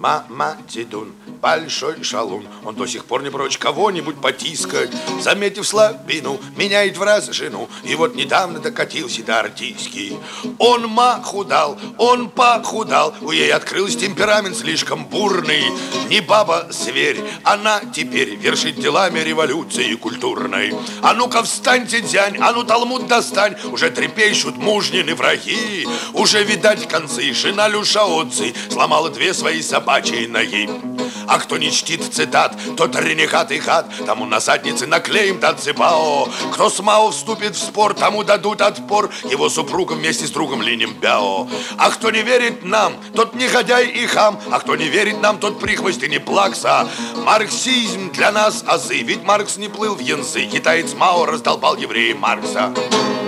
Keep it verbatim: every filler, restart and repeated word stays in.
Мама Дидун, большой шалун, он до сих пор не прочь кого-нибудь потискать. Заметив слабину, меняет в раз жену, и вот недавно докатился до артистки. Он махудал, он похудал, у ей открылся темперамент слишком бурный. Не баба-зверь, она теперь вершит делами революции культурной. А ну-ка встаньте, дянь, а ну талмуд достань, уже трепещут мужнины враги. Уже видать концы, жена Люшаоци сломала две свои собачьи ноги. А кто не чтит цитат, тот ренегат и хат, тому на заднице наклеим танцебао. Кто с Мао вступит в спор, тому дадут отпор его супругам вместе с другом Линем Бяо. А кто не верит нам, тот негодяй и хам, а кто не верит нам, тот прихвост и не плакса. Марксизм для нас азы, ведь Маркс не плыл в янзы, китаец Мао раздолбал еврея Маркса.